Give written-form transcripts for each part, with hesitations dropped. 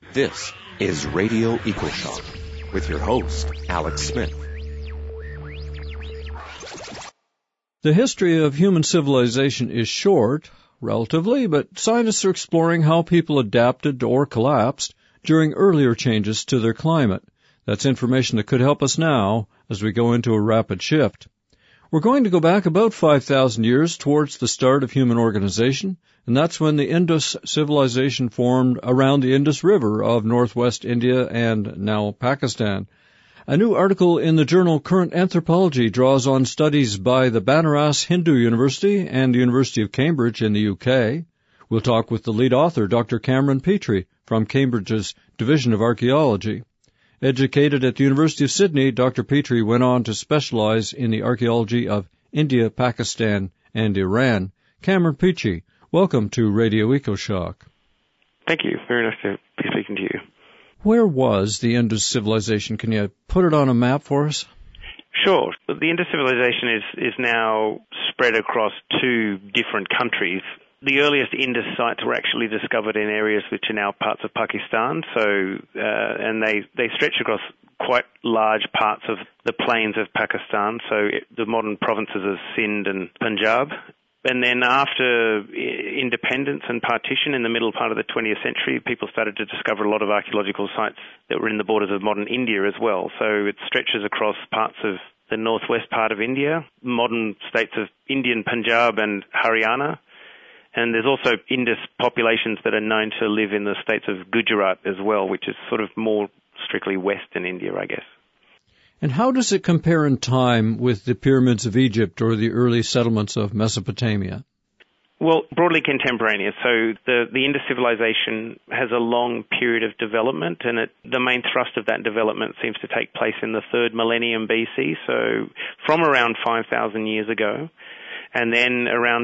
This is Radio EcoShock with your host, Alex Smith. The history of human civilization is short, relatively, but scientists are exploring how people adapted or collapsed during earlier changes to their climate. That's information that could help us now as we go into a rapid shift. We're going to go back about 5,000 years towards the start of human organization, and that's when the Indus civilization formed around the Indus River of northwest India and now Pakistan. A new article in the journal Current Anthropology draws on studies by the Banaras Hindu University and the University of Cambridge in the UK. We'll talk with the lead author, Dr. Cameron Petrie, from Cambridge's Division of Archaeology. Educated at the University of Sydney, Dr. Petrie went on to specialize in the archaeology of India, Pakistan, and Iran. Cameron Petrie, welcome to Radio EcoShock. Thank you. Very nice to be speaking to you. Where was the Indus civilization? Can you put it on a map for us? Sure. The Indus civilization is now spread across two different countries. The earliest Indus sites were actually discovered in areas which are now parts of Pakistan, and they stretch across quite large parts of the plains of Pakistan, the modern provinces of Sindh and Punjab. And then after independence and partition in the middle part of the 20th century, people started to discover a lot of archaeological sites that were in the borders of modern India as well. So it stretches across parts of the northwest part of India, modern states of Indian Punjab and Haryana. And there's also Indus populations that are known to live in the states of Gujarat as well, which is sort of more strictly western India, I guess. And how does it compare in time with the pyramids of Egypt or the early settlements of Mesopotamia? Well, broadly contemporaneous. So the Indus civilization has a long period of development, and the main thrust of that development seems to take place in the 3rd millennium BC, so from around 5,000 years ago. And then around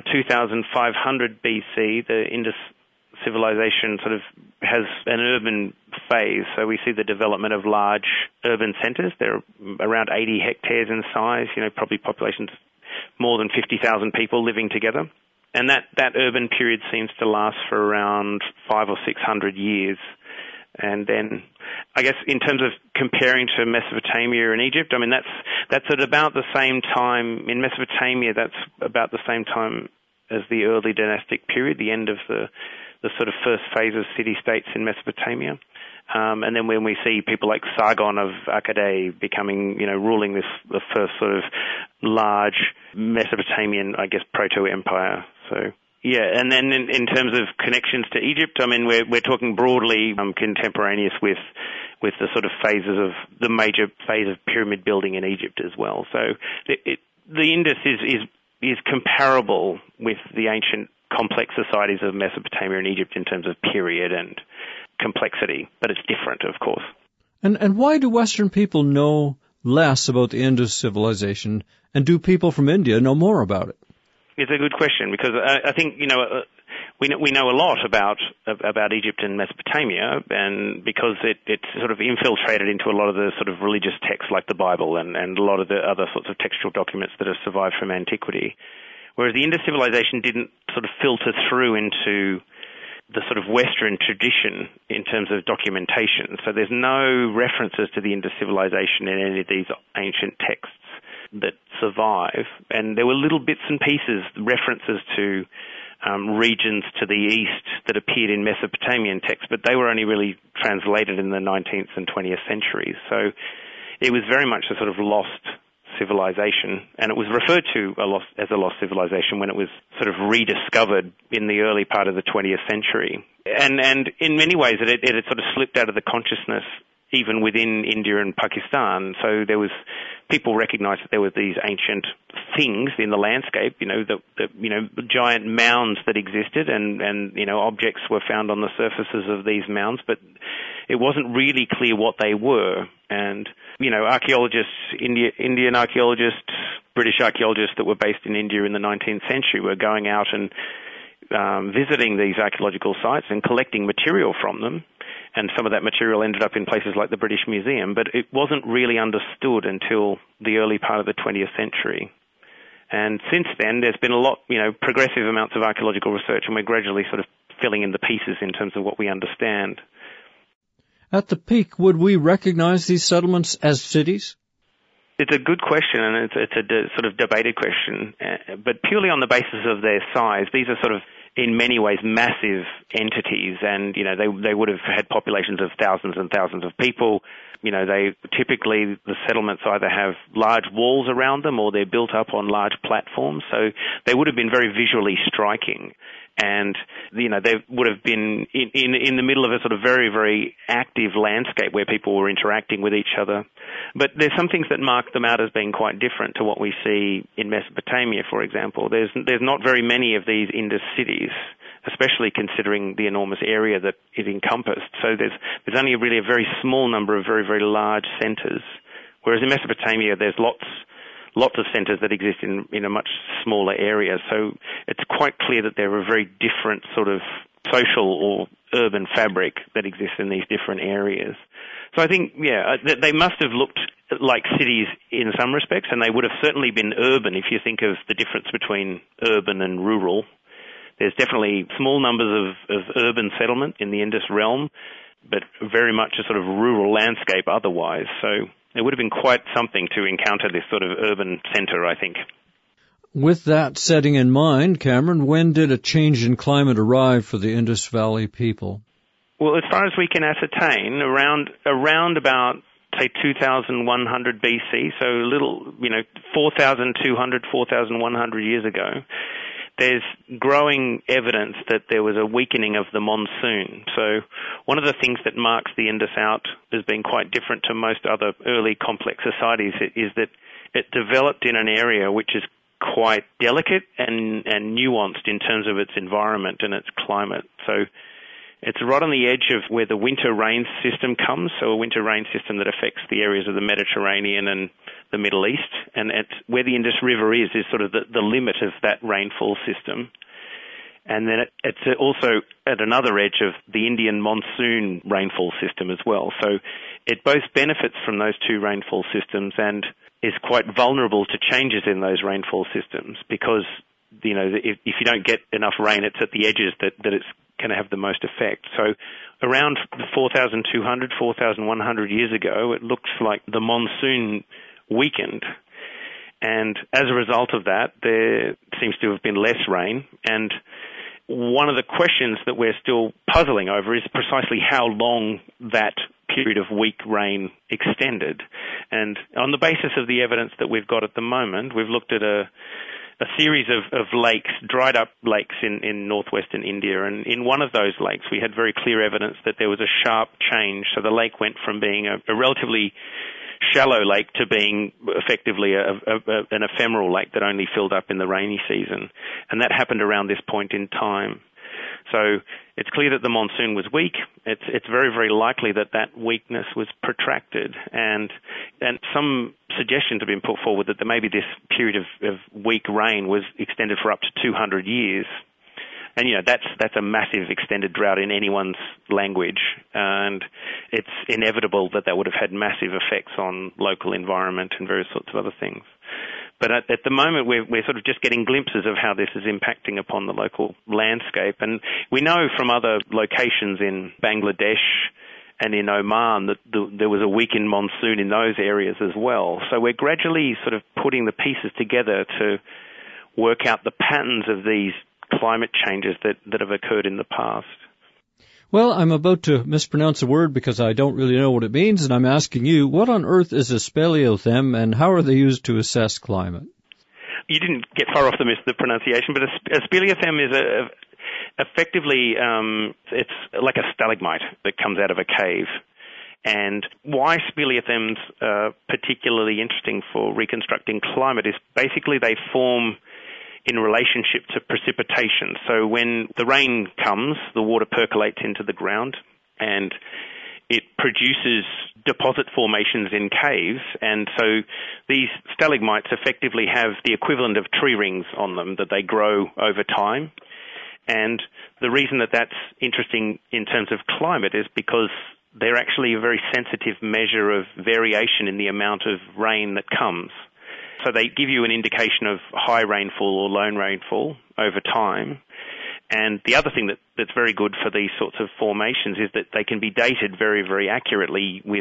2,500 BC, the Indus civilization sort of has an urban phase. So we see the development of large urban centers. They're around 80 hectares in size, probably populations more than 50,000 people living together. And that urban period seems to last for around 500 or 600 years. And then, I guess, in terms of comparing to Mesopotamia and Egypt, I mean, that's at about the same time. In Mesopotamia, that's about the same time as the early dynastic period, the end of the sort of first phase of city-states in Mesopotamia. And then when we see people like Sargon of Akkad becoming, ruling the first sort of large Mesopotamian, I guess, proto-empire. So, yeah, and then in terms of connections to Egypt, I mean, we're talking broadly contemporaneous with the sort of phases of the major phase of pyramid building in Egypt as well. So the Indus is comparable with the ancient complex societies of Mesopotamia and Egypt in terms of period and complexity, but it's different, of course. And why do Western people know less about the Indus civilization, and do people from India know more about it? It's a good question, because I think, we know a lot about Egypt and Mesopotamia, and because it's sort of infiltrated into a lot of the sort of religious texts like the Bible and a lot of the other sorts of textual documents that have survived from antiquity. Whereas the Indus civilization didn't sort of filter through into the sort of Western tradition in terms of documentation. So there's no references to the Indus civilization in any of these ancient texts that survive. And there were little bits and pieces, references to regions to the east that appeared in Mesopotamian texts, but they were only really translated in the 19th and 20th centuries. So it was very much a sort of lost civilization, and it was referred to as a lost civilization when it was sort of rediscovered in the early part of the 20th century. And in many ways it had sort of slipped out of the consciousness even within India and Pakistan. So there was, people recognized that there were these ancient things in the landscape, the giant mounds that existed, and objects were found on the surfaces of these mounds, but it wasn't really clear what they were. And, archaeologists, Indian archaeologists, British archaeologists that were based in India in the 19th century were going out and visiting these archaeological sites and collecting material from them. And some of that material ended up in places like the British Museum, but it wasn't really understood until the early part of the 20th century. And since then, there's been a lot, progressive amounts of archaeological research, and we're gradually sort of filling in the pieces in terms of what we understand. At the peak, would we recognize these settlements as cities? It's a good question, and it's a sort of debated question. But purely on the basis of their size, these are sort of, in many ways, massive entities, and they would have had populations of thousands and thousands of people. They typically, the settlements either have large walls around them or they're built up on large platforms, so they would have been very visually striking. And they would have been in the middle of a sort of very, very active landscape where people were interacting with each other. But there's some things that mark them out as being quite different to what we see in Mesopotamia, for example. There's not very many of these Indus cities, especially considering the enormous area that it encompassed. So there's only really a very small number of very, very large centers, whereas in Mesopotamia there's lots of centers that exist in a much smaller area. So it's quite clear that there are a very different sort of social or urban fabric that exists in these different areas. So I think, they must have looked like cities in some respects, and they would have certainly been urban if you think of the difference between urban and rural. There's definitely small numbers of urban settlement in the Indus realm, but very much a sort of rural landscape otherwise. So it would have been quite something to encounter this sort of urban center, I think. With that setting in mind, Cameron, when did a change in climate arrive for the Indus Valley people? Well, as far as we can ascertain, around about, say, 2100 BC, so a little, 4,200, 4,100 years ago, there's growing evidence that there was a weakening of the monsoon. So one of the things that marks the Indus out as being quite different to most other early complex societies is that it developed in an area which is quite delicate and nuanced in terms of its environment and its climate. So it's right on the edge of where the winter rain system comes, so a winter rain system that affects the areas of the Mediterranean and the Middle East, and it's where the Indus River is sort of the limit of that rainfall system. And then it's also at another edge of the Indian monsoon rainfall system as well. So it both benefits from those two rainfall systems and is quite vulnerable to changes in those rainfall systems because, if you don't get enough rain, it's at the edges that it's going to have the most effect. So around 4,200, 4,100 years ago, it looks like the monsoon weakened. And as a result of that, there seems to have been less rain. And one of the questions that we're still puzzling over is precisely how long that period of weak rain extended. And on the basis of the evidence that we've got at the moment, we've looked at a series of lakes, dried up lakes in northwestern India. And in one of those lakes, we had very clear evidence that there was a sharp change. So the lake went from being a relatively shallow lake to being effectively an ephemeral lake that only filled up in the rainy season. And that happened around this point in time. So it's clear that the monsoon was weak. It's very, very likely that weakness was protracted. And some suggestions have been put forward that maybe this period of weak rain was extended for up to 200 years. And, that's a massive extended drought in anyone's language. And it's inevitable that would have had massive effects on local environment and various sorts of other things. But at the moment, we're sort of just getting glimpses of how this is impacting upon the local landscape. And we know from other locations in Bangladesh and in Oman that there was a weakened monsoon in those areas as well. So we're gradually sort of putting the pieces together to work out the patterns of these climate changes that have occurred in the past. Well, I'm about to mispronounce a word because I don't really know what it means, and I'm asking you, what on earth is a speleothem, and how are they used to assess climate? You didn't get far off the pronunciation, but a speleothem is effectively, it's like a stalagmite that comes out of a cave. And why speleothems are particularly interesting for reconstructing climate is basically they form in relationship to precipitation. So when the rain comes, the water percolates into the ground and it produces deposit formations in caves. And so these stalagmites effectively have the equivalent of tree rings on them that they grow over time. And the reason that that's interesting in terms of climate is because they're actually a very sensitive measure of variation in the amount of rain that comes. So they give you an indication of high rainfall or low rainfall over time. And the other thing that that's very good for these sorts of formations is that they can be dated very, very accurately with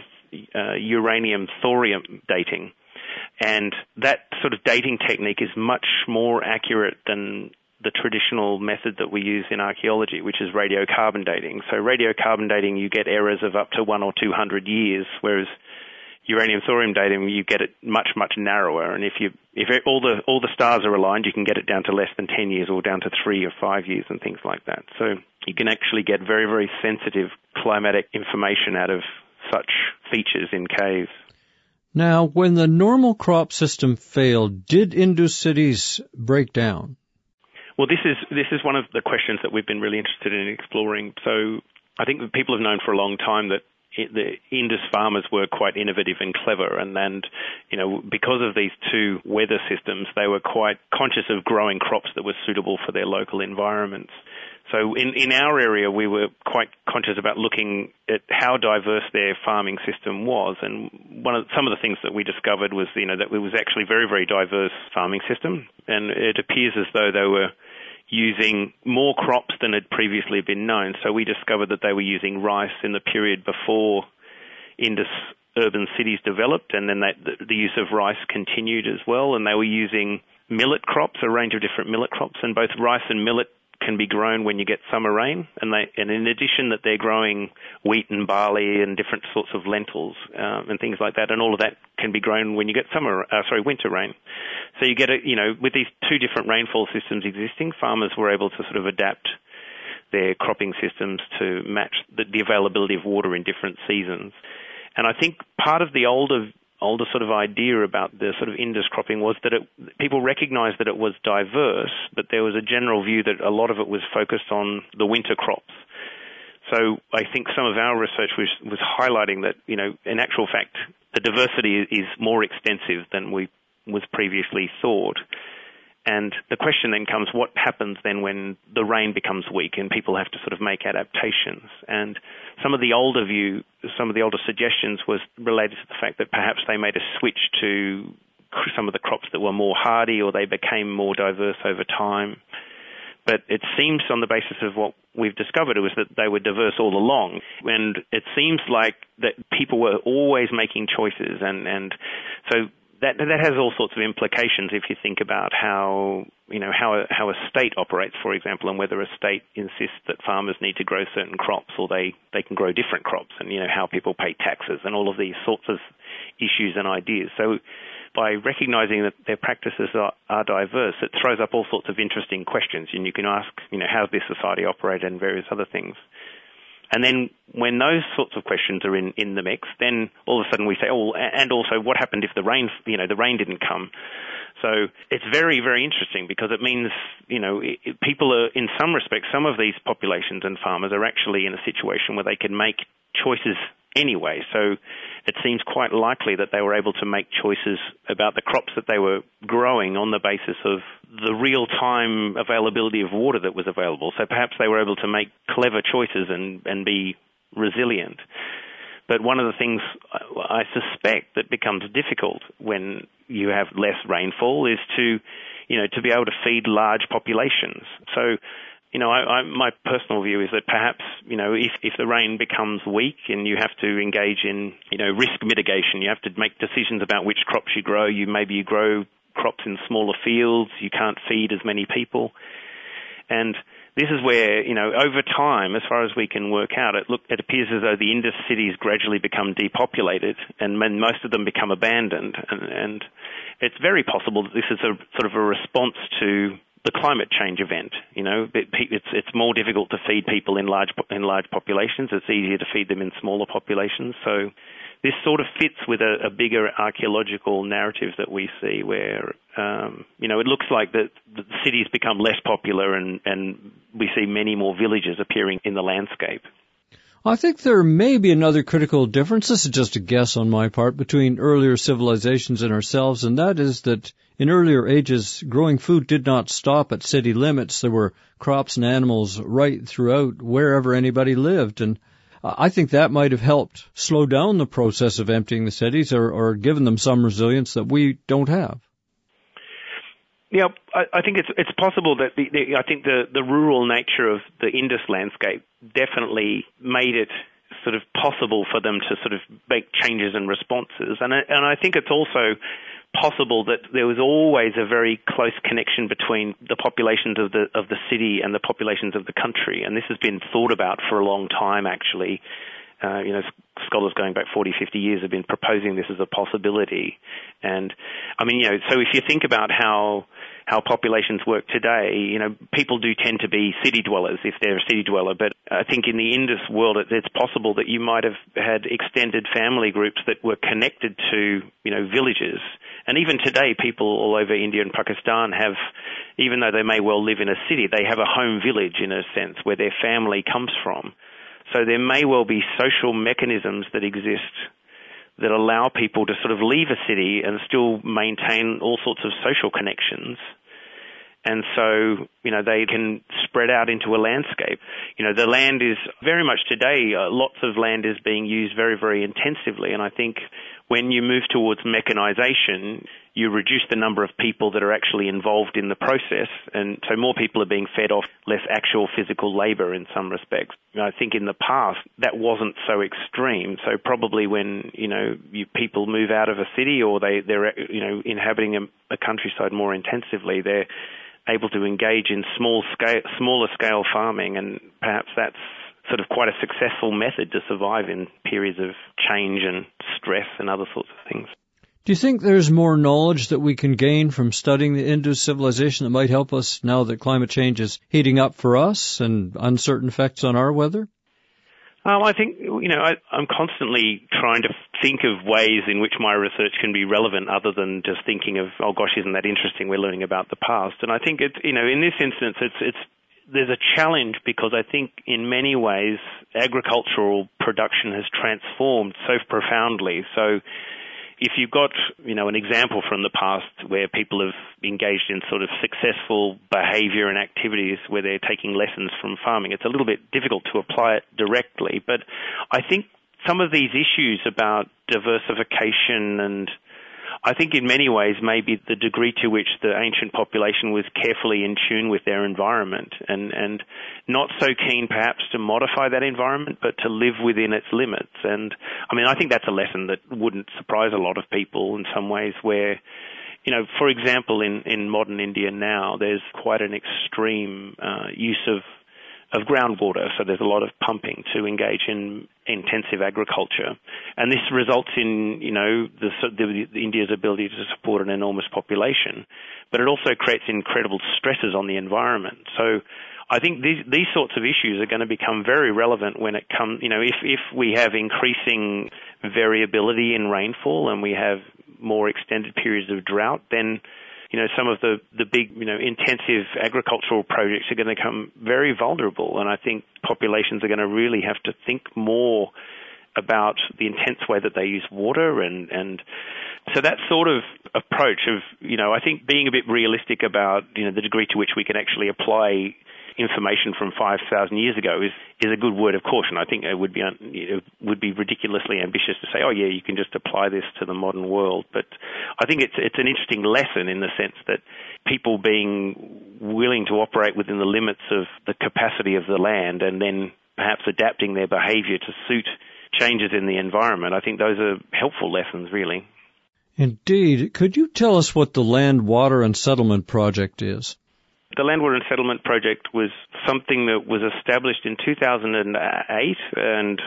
uranium-thorium dating. And that sort of dating technique is much more accurate than the traditional method that we use in archaeology, which is radiocarbon dating. So radiocarbon dating, you get errors of up to 100 or 200 years, whereas uranium-thorium dating, you get it much, much narrower. And if all the stars are aligned, you can get it down to less than 10 years or down to 3 or 5 years and things like that. So you can actually get very, very sensitive climatic information out of such features in caves. Now, when the normal crop system failed, did Indus cities break down? Well, this is one of the questions that we've been really interested in exploring. So I think that people have known for a long time that the Indus farmers were quite innovative and clever, and because of these two weather systems, they were quite conscious of growing crops that were suitable for their local environments. So in our area, we were quite conscious about looking at how diverse their farming system was, and some of the things that we discovered was that it was actually a very, very diverse farming system, and it appears as though they were using more crops than had previously been known. So we discovered that they were using rice in the period before Indus urban cities developed, and then the use of rice continued as well, and they were using millet crops, a range of different millet crops, and both rice and millet can be grown when you get summer rain, and in addition that they're growing wheat and barley and different sorts of lentils and things like that, and all of that can be grown when you get winter rain. So you get with these two different rainfall systems existing, farmers were able to sort of adapt their cropping systems to match the availability of water in different seasons. And I think part of the older sort of idea about the sort of Indus cropping was that people recognized that it was diverse, but there was a general view that a lot of it was focused on the winter crops. So I think some of our research was highlighting that, in actual fact, the diversity is more extensive than was previously thought. And the question then comes, what happens then when the rain becomes weak and people have to sort of make adaptations? And some of the older suggestions was related to the fact that perhaps they made a switch to some of the crops that were more hardy, or they became more diverse over time. But it seems, on the basis of what we've discovered, was that they were diverse all along. And it seems like that people were always making choices, and so that has all sorts of implications if you think about how a state operates, for example, and whether a state insists that farmers need to grow certain crops, or they can grow different crops, and how people pay taxes and all of these sorts of issues and ideas. So by recognizing that their practices are diverse, it throws up all sorts of interesting questions, and you can ask, how does this society operate, and various other things. And then when those sorts of questions are in the mix, then all of a sudden we say, and also what happened if the rain didn't come? So it's very, very interesting, because it means, people are, in some respects, some of these populations and farmers are actually in a situation where they can make choices anyway. So it seems quite likely that they were able to make choices about the crops that they were growing on the basis of the real-time availability of water that was available. So perhaps they were able to make clever choices and be resilient. But one of the things I suspect that becomes difficult when you have less rainfall is to be able to feed large populations. So my personal view is that perhaps, if the rain becomes weak and you have to engage in, risk mitigation, you have to make decisions about which crops you grow. Maybe you grow crops in smaller fields, you can't feed as many people. And this is where, over time, as far as we can work out, it appears as though the Indus cities gradually become depopulated, and most of them become abandoned. And it's very possible that this is a sort of a response to the climate change event. It's more difficult to feed people in large populations. It's easier to feed them in smaller populations. So this sort of fits with a bigger archaeological narrative that we see, where it looks like that the cities become less popular, and we see many more villages appearing in the landscape. I think there may be another critical difference, this is just a guess on my part, between earlier civilizations and ourselves, and that is that in earlier ages, growing food did not stop at city limits. There were crops and animals right throughout wherever anybody lived, and I think that might have helped slow down the process of emptying the cities, or given them some resilience that we don't have. Yeah, I think it's possible that I think the rural nature of the Indus landscape definitely made it sort of possible for them to sort of make changes and responses, and I think it's also possible that there was always a very close connection between the populations of the city and the populations of the country, and this has been thought about for a long time actually. Scholars going back 40, 50 years have been proposing this as a possibility. And, so if you think about how populations work today, people do tend to be city dwellers if they're a city dweller. But I think in the Indus world, it's possible that you might have had extended family groups that were connected to, villages. And even today, people all over India and Pakistan have, even though they may well live in a city, they have a home village in a sense where their family comes from. So there may well be social mechanisms that exist that allow people to sort of leave a city and still maintain all sorts of social connections. And so, they can spread out into a landscape. The land is very much today, lots of land is being used very, very intensively. And I think when you move towards mechanization, you reduce the number of people that are actually involved in the process. And so more people are being fed off less actual physical labor in some respects. I think in the past, that wasn't so extreme. So probably when, people move out of a city or they're inhabiting a countryside more intensively, they're able to engage in smaller scale farming, and perhaps that's sort of quite a successful method to survive in periods of change and stress and other sorts of things. Do you think there's more knowledge that we can gain from studying the Indus civilization that might help us now that climate change is heating up for us and uncertain effects on our weather? I think, I'm constantly trying to think of ways in which my research can be relevant other than just thinking of, oh gosh, isn't that interesting, we're learning about the past. And I think it's, in this instance, there's a challenge because I think in many ways agricultural production has transformed so profoundly. So if you've got, an example from the past where people have engaged in sort of successful behavior and activities where they're taking lessons from farming, it's a little bit difficult to apply it directly. But I think some of these issues about diversification and I think in many ways maybe the degree to which the ancient population was carefully in tune with their environment and not so keen perhaps to modify that environment, but to live within its limits. And I think that's a lesson that wouldn't surprise a lot of people in some ways where, for example, in modern India now, there's quite an extreme use of groundwater, so there's a lot of pumping to engage in intensive agriculture, and this results in India's ability to support an enormous population, but it also creates incredible stresses on the environment. So I think these sorts of issues are going to become very relevant when it comes, if we have increasing variability in rainfall and we have more extended periods of drought, then some of the big, intensive agricultural projects are going to become very vulnerable. And I think populations are going to really have to think more about the intense way that they use water. And so that sort of approach of, I think being a bit realistic about, the degree to which we can actually apply information from 5,000 years ago is a good word of caution. I think it would be ridiculously ambitious to say, oh yeah, you can just apply this to the modern world. But I think it's an interesting lesson in the sense that people being willing to operate within the limits of the capacity of the land and then perhaps adapting their behavior to suit changes in the environment. I think those are helpful lessons, really. Indeed. Could you tell us what the Land, Water and Settlement Project is? The Land, Water and Settlement Project was something that was established in 2008, and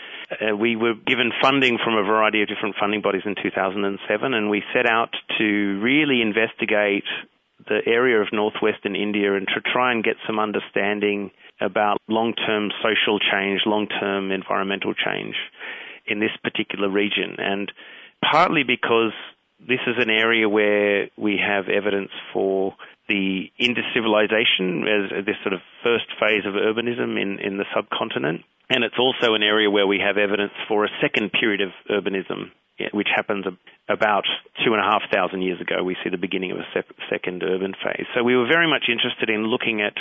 we were given funding from a variety of different funding bodies in 2007, and we set out to really investigate the area of northwestern India and to try and get some understanding about long-term social change, long-term environmental change in this particular region. And partly because this is an area where we have evidence for the Indus civilization as this sort of first phase of urbanism in the subcontinent. And it's also an area where we have evidence for a second period of urbanism, which happens about 2,500 years ago. We see the beginning of a second urban phase. So we were very much interested in looking at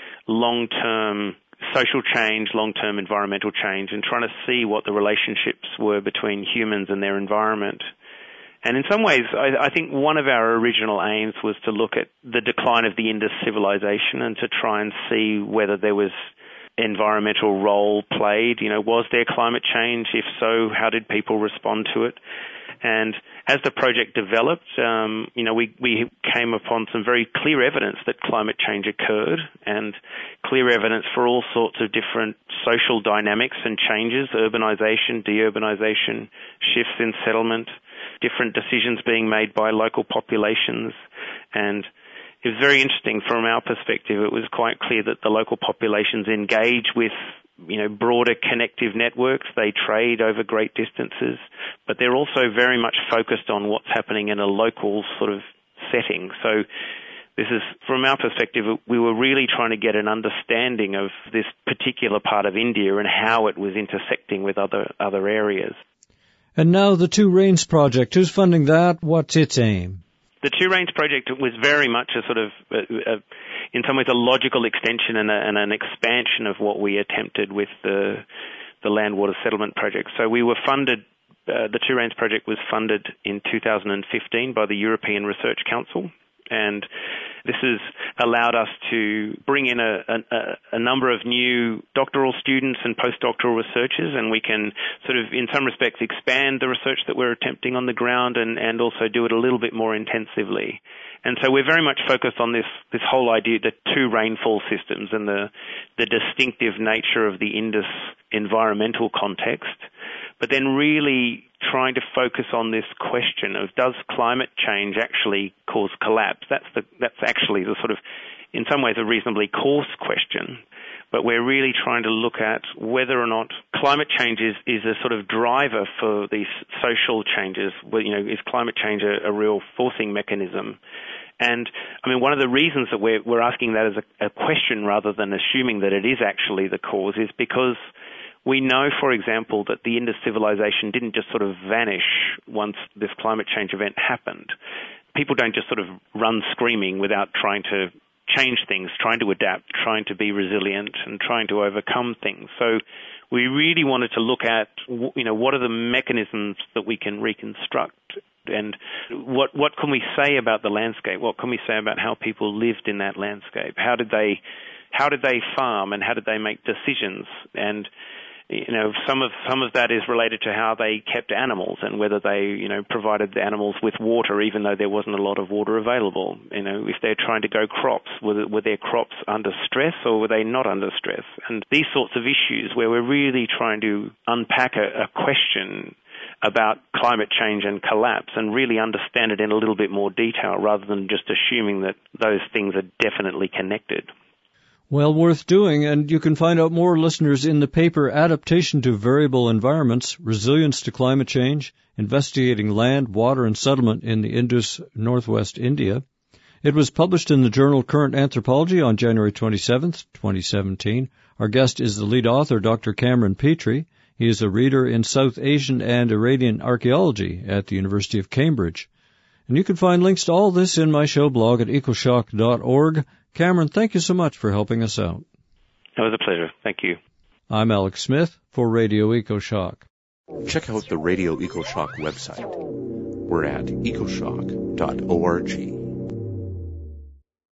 long-term social change, long-term environmental change, and trying to see what the relationships were between humans and their environment. And in some ways, I think one of our original aims was to look at the decline of the Indus civilization and to try and see whether there was environmental role played. Was there climate change? If so, how did people respond to it? And as the project developed, we came upon some very clear evidence that climate change occurred, and clear evidence for all sorts of different social dynamics and changes: urbanization, deurbanization, shifts in settlement, different decisions being made by local populations. And it was very interesting from our perspective. It was quite clear that the local populations engage with broader connective networks. They trade over great distances, but they're also very much focused on what's happening in a local sort of setting. So this is, from our perspective, we were really trying to get an understanding of this particular part of India and how it was intersecting with other areas. And now the Two Rains Project. Who's funding that? What's its aim? The Two Rains Project was very much a sort of, in some ways, a logical extension and an expansion of what we attempted with the Land Water Settlement Project. So we were funded, the Two Rains Project was funded in 2015 by the European Research Council, and this has allowed us to bring in a number of new doctoral students and postdoctoral researchers, and we can sort of, in some respects, expand the research that we're attempting on the ground and also do it a little bit more intensively. And so we're very much focused on this whole idea, the two rainfall systems and the distinctive nature of the Indus environmental context, but then really trying to focus on this question of, does climate change actually cause collapse? That's actually the sort of, in some ways, a reasonably coarse question, but we're really trying to look at whether or not climate change is a sort of driver for these social changes. Is climate change a real forcing mechanism? And I mean, one of the reasons that we're asking that as a question rather than assuming that it is actually the cause is because we know, for example, that the Indus civilization didn't just sort of vanish once this climate change event happened. People don't just sort of run screaming without trying to change things, trying to adapt, trying to be resilient, and trying to overcome things. So we really wanted to look at, what are the mechanisms that we can reconstruct, and what can we say about the landscape? What can we say about how people lived in that landscape? How did they farm, and how did they make decisions? And some of that is related to how they kept animals and whether they, provided the animals with water even though there wasn't a lot of water available. If they're trying to grow crops, were their crops under stress or were they not under stress? And these sorts of issues where we're really trying to unpack a question about climate change and collapse and really understand it in a little bit more detail rather than just assuming that those things are definitely connected. Well, worth doing, and you can find out more, listeners, in the paper Adaptation to Variable Environments, Resilience to Climate Change, Investigating Land, Water, and Settlement in the Indus, Northwest India. It was published in the journal Current Anthropology on January 27th, 2017. Our guest is the lead author, Dr. Cameron Petrie. He is a reader in South Asian and Iranian archaeology at the University of Cambridge. And you can find links to all this in my show blog at ecoshock.org. Cameron, thank you so much for helping us out. It was a pleasure. Thank you. I'm Alex Smith for Radio EcoShock. Check out the Radio EcoShock website. We're at ecoshock.org.